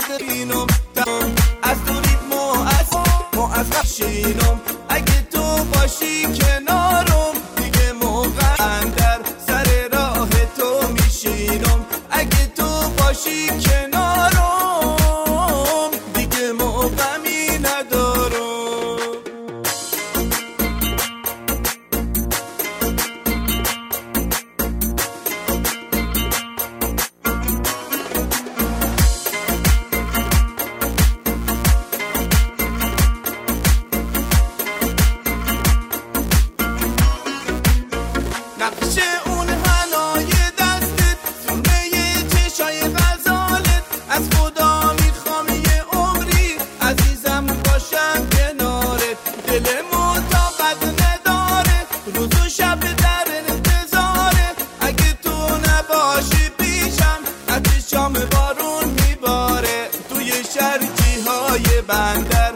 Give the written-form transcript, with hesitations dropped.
بینم از دورید مؤثر شینم اگه تو باشی کنارم دیگه موقع در سر راه تو میشینم اگه تو باشی کنارم دیگه موقعی ندارم نقش اون حنای دستت سونه چشای غزالت از خدا میخوام یه عمری عزیزم باشم کنارت دلمو طاقت نداره روز و شب در انتظاره اگه تو نباشی پیشم از چشام بارون میباره توی شرجی های بندر